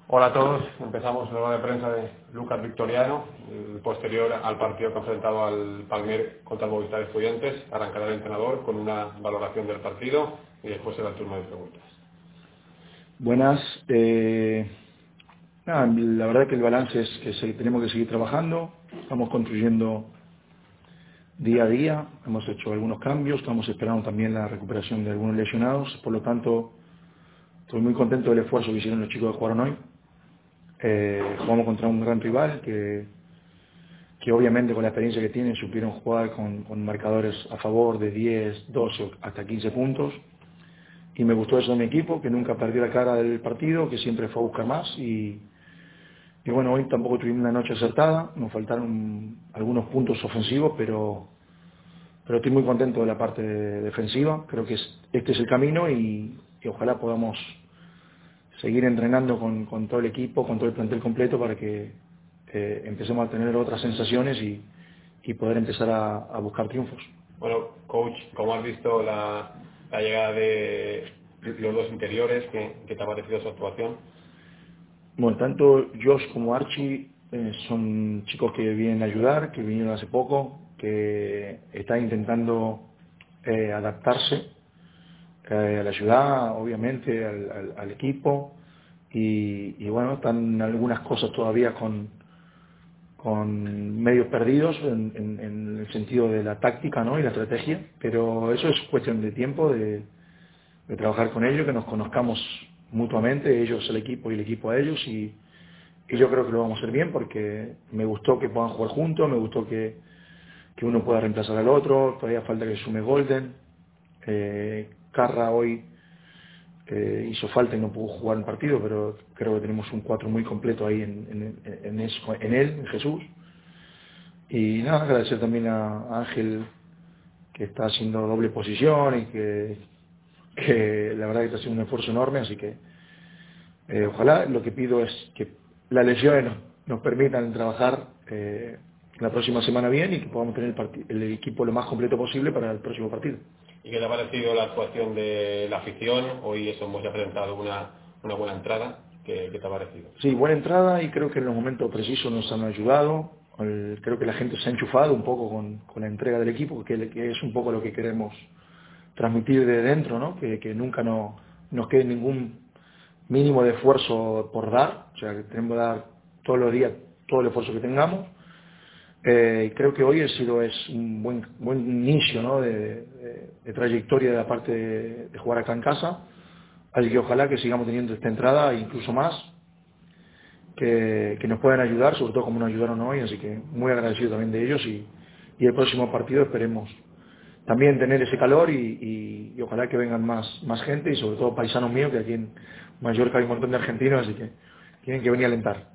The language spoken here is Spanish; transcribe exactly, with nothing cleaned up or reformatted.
Hola a todos, empezamos la rueda de prensa de Lucas Victoriano, el posterior al partido que ha enfrentado al Palmer contra el Movistar Estudiantes. Arrancará el entrenador con una valoración del partido y después será el turno de preguntas. Buenas. Eh, nada, la verdad que el balance es que se- tenemos que seguir trabajando, estamos construyendo día a día, hemos hecho algunos cambios, estamos esperando también la recuperación de algunos lesionados, por lo tanto estoy muy contento del esfuerzo que hicieron los chicos que jugaron hoy. Eh, jugamos contra un gran rival que, que obviamente con la experiencia que tienen supieron jugar con, con marcadores a favor de diez, doce hasta quince puntos. Y me gustó eso de mi equipo, que nunca perdió la cara del partido, que siempre fue a buscar más. Y, y bueno, hoy tampoco tuvimos una noche acertada, nos faltaron algunos puntos ofensivos, pero, pero estoy muy contento de la parte defensiva. Creo que es- este es el camino y, y ojalá podamos seguir entrenando con, con todo el equipo, con todo el plantel completo para que eh, empecemos a tener otras sensaciones y, y poder empezar a, a buscar triunfos. Bueno, coach, ¿cómo has visto la, la llegada de los dos interiores? ¿Qué, qué te ha parecido su actuación? Bueno, tanto Josh como Archie eh, son chicos que vienen a ayudar, que vinieron hace poco, que están intentando eh, adaptarse eh, a la ciudad, obviamente, al, al- al equipo, y, y bueno, están algunas cosas todavía con, con medios perdidos en, en- en el sentido de la táctica, ¿no? Y la estrategia, pero eso es cuestión de tiempo, de, de trabajar con ellos, que nos conozcamos mutuamente, ellos al equipo y el equipo a ellos, y y yo creo que lo vamos a hacer bien porque me gustó que puedan jugar juntos, me gustó que, que uno pueda reemplazar al otro, todavía falta que sume Golden. Eh, Carra hoy eh, hizo falta y no pudo jugar un partido, pero creo que tenemos un cuatro muy completo ahí en, en, en eso- en él, en Jesús. Y nada, agradecer también a Ángel que está haciendo doble posición y que, que la verdad que está haciendo un esfuerzo enorme, así que Eh, ojalá, lo que pido es que las lesiones nos, nos permitan trabajar eh, la próxima semana bien y que podamos tener el, parti- el equipo lo más completo posible para el próximo partido. ¿Y qué te ha parecido la actuación de la afición? Hoy eso hemos ya presentado una, una buena entrada. ¿Qué, qué te ha parecido? Sí, buena entrada y creo que en los momentos precisos nos han ayudado. El- creo que la gente se ha enchufado un poco con, con la entrega del equipo, que, que es un poco lo que queremos transmitir de dentro, ¿no? Que, que nunca no, nos quede ningún mínimo de esfuerzo por dar, o sea, que tenemos que dar todos los días todo el esfuerzo que tengamos. Eh, creo que hoy ha sido es un buen buen inicio, ¿no? de, de- de trayectoria de la parte de, de jugar acá en casa, así que ojalá que sigamos teniendo esta entrada e incluso más, que, que nos puedan ayudar, sobre todo como nos ayudaron hoy, así que muy agradecido también de ellos y, y el próximo partido esperemos también tener ese calor y, y- y ojalá que vengan más, más gente y sobre todo paisanos míos, que aquí en Mallorca hay un montón de argentinos, así que tienen que venir a alentar.